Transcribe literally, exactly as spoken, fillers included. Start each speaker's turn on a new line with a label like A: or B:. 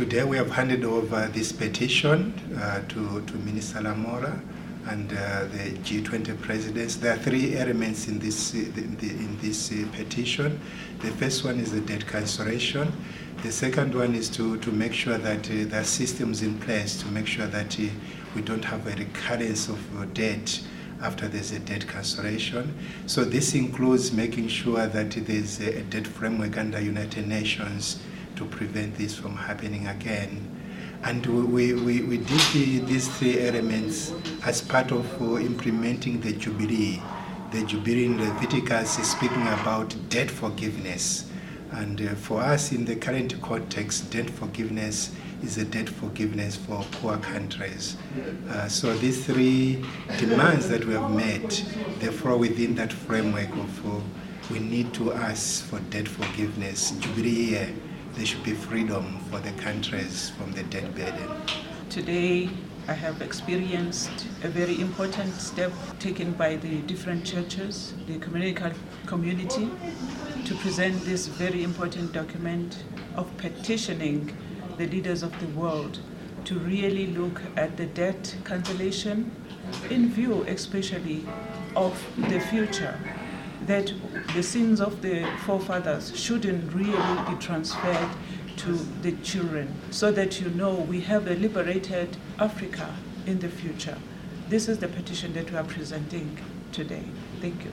A: today we have handed over this petition uh, to, to Minister Lamora and uh, the G twenty presidents. There are three elements in this, uh, in, the, in this uh, petition. The first one is the debt cancellation. The second one is to, to make sure that uh, there are systems in place to make sure that uh, we don't have a recurrence of uh, debt after there's a debt cancellation. So this includes making sure that there's a debt framework under United Nations to prevent this from happening again. And we, we, we did the, these three elements as part of uh, implementing the Jubilee. The Jubilee in Leviticus is speaking about debt forgiveness. And uh, for us in the current context, debt forgiveness is a debt forgiveness for poor countries. Uh, so these three demands that we have made, they fall within that framework of uh, we need to ask for debt forgiveness. Jubilee year, there should be freedom for the countries from the debt burden.
B: Today, I have experienced a very important step taken by the different churches, the community community, to present this very important document of petitioning the leaders of the world to really look at the debt cancellation in view especially of the future, that the sins of the forefathers shouldn't really be transferred to the children, so that you know we have a liberated Africa in the future. This is the petition that we are presenting today. Thank you.